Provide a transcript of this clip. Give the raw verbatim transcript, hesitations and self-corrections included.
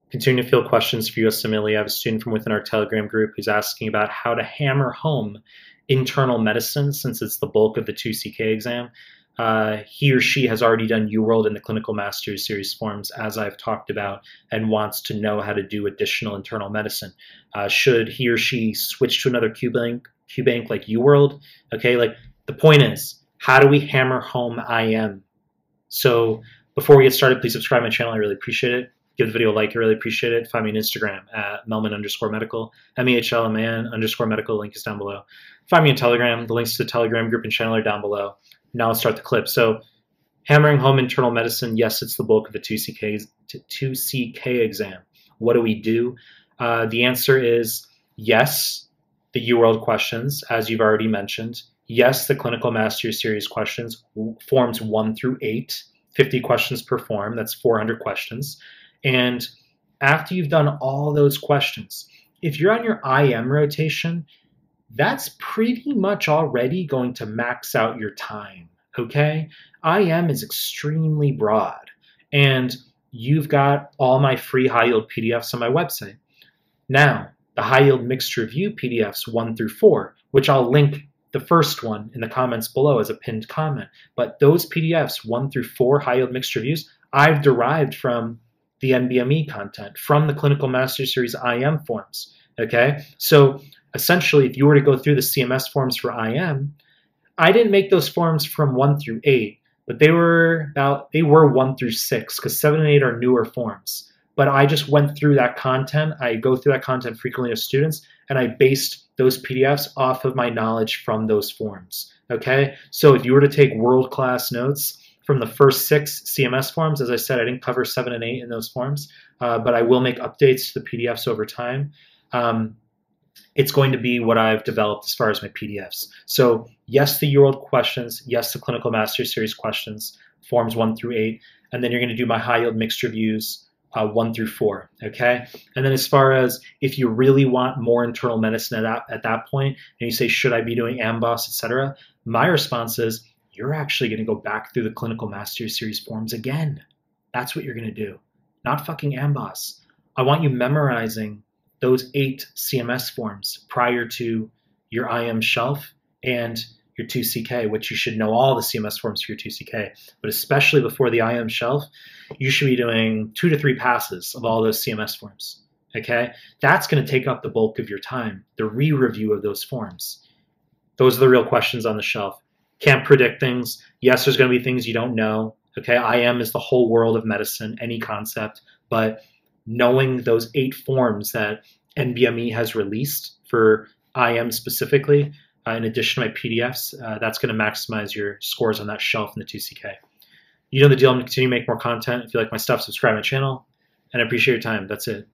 Continue to field questions for U S M I L I. I have a student from within our Telegram group who's asking about how to hammer home internal medicine since it's the bulk of the two C K exam. Uh, he or she has already done UWorld in the Clinical Master's Series forms, as I've talked about, and wants to know how to do additional internal medicine. Uh, should he or she switch to another QBank, QBank like UWorld? Okay, like the point is, how do we hammer home I M? So before we get started, please subscribe to my channel. I really appreciate it. Give the video a like. I really appreciate it. Find me on Instagram at Mehlman underscore medical, M E H L M A N underscore medical. Link is down below. Find me on Telegram. The links to the Telegram group and channel are down below. Now let's start the clip. So hammering home internal medicine, yes, it's the bulk of the two C K, two C K exam. What do we do? Uh, the answer is yes, the UWorld questions, as you've already mentioned. Yes, the Clinical Master's Series questions, forms one through eight, fifty questions per form. That's four hundred questions. And after you've done all those questions, if you're on your I M rotation, that's pretty much already going to max out your time, okay? I M is extremely broad, and you've got all my free high-yield P D Fs on my website. Now, the high-yield mixed review P D Fs one through four, which I'll link the first one in the comments below as a pinned comment, but those P D Fs one through four high-yield mixed reviews, I've derived from the N B M E content, from the Clinical Master's Series I M forms, okay? So essentially, if you were to go through the C M S forms for I M, I didn't make those forms from one through eight, but they were about, they were one through six, because seven and eight are newer forms. But I just went through that content. I go through that content frequently with students, and I based those P D Fs off of my knowledge from those forms, okay? So if you were to take world-class notes from the first six C M S forms, as I said, I didn't cover seven and eight in those forms, uh, but I will make updates to the P D Fs over time. Um, it's going to be what I've developed as far as my P D Fs. So yes, the UWorld questions, yes, the Clinical Master's Series questions, forms one through eight, and then you're going to do my high-yield mixed reviews, uh, one through four, okay? And then as far as if you really want more internal medicine at that, at that point, and you say, should I be doing AMBOSS, et cetera, my response is, you're actually going to go back through the Clinical Master's Series forms again. That's what you're going to do, not fucking AMBOSS. I want you memorizing those eight C M S forms prior to your I M shelf and your two C K, which you should know all the C M S forms for your two C K, but especially before the I M shelf, you should be doing two to three passes of all those C M S forms, okay? That's going to take up the bulk of your time, the re-review of those forms. Those are the real questions on the shelf. Can't predict things. Yes, there's going to be things you don't know, okay? I M is the whole world of medicine, any concept, but knowing those eight forms that N B M E has released for I M specifically, uh, in addition to my P D Fs, uh, that's going to maximize your scores on that shelf in the two C K. You know the deal. I'm going to continue to make more content. If you like my stuff, subscribe to my channel, and I appreciate your time. That's it.